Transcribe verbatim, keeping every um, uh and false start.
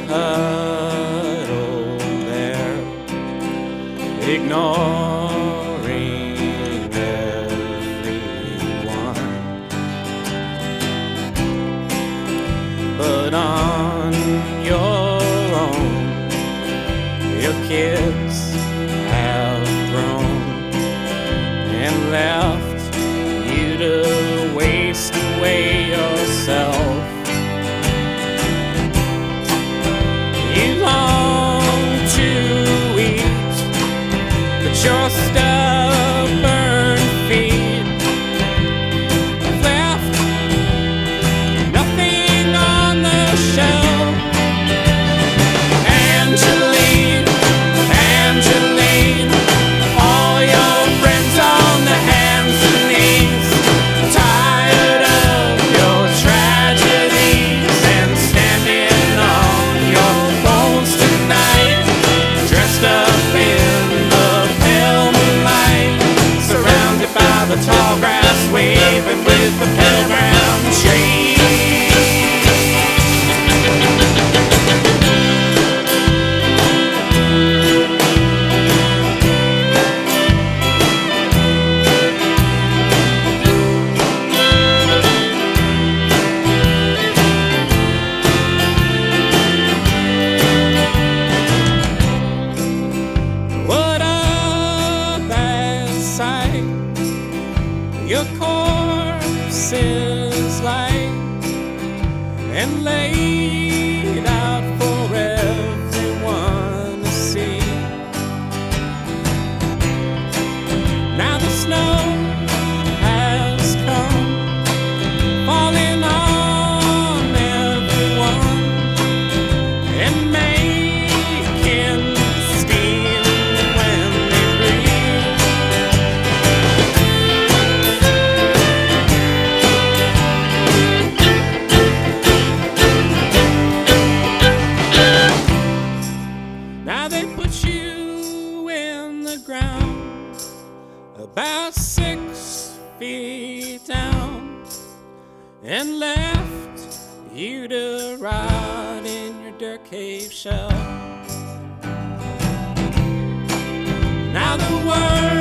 huddle there, ignoring everyone. But on your own, your kids have grown and left you to waste away yourself. You long to eat, but your stubborn feet have left nothing on the shelf. Angeline, Angeline, all your friends on the hands and knees, tired of your tragedies and standing on your bones tonight, dressed up in the pale moonlight, surrounded by the tall grass, waving with the pilgrim tree. What a bad sight your corpse is like, and laid out for everyone to see. Now the snow has come, falling on everyone, and making steam when they breathe. Now they put you in the ground, about six feet down, and left you to rot in your dirt cave shell. Now the world